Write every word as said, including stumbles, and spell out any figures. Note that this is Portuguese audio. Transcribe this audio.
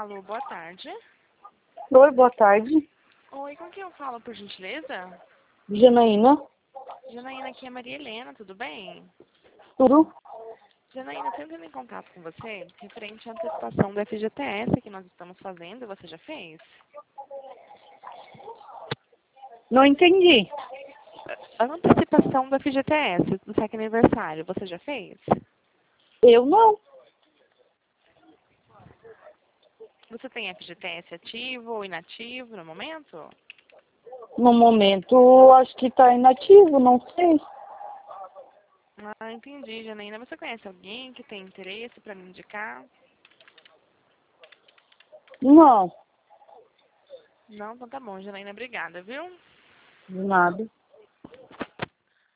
Alô, boa tarde. Oi, boa tarde. Oi, com quem eu falo, por gentileza? Janaína. Janaína, aqui é Maria Helena, tudo bem? Tudo? Janaína, estou entrando em contato com você referente à antecipação do F G T S que nós estamos fazendo. Você já fez? Não entendi. A antecipação do F G T S, do S E C aniversário, você já fez? Eu não. Você tem F G T S ativo ou inativo no momento? No momento, acho que está inativo, não sei. Ah, entendi, Janaína. Você conhece alguém que tem interesse para me indicar? Não, Não? Então tá bom, Janaína. Obrigada, viu? de nada.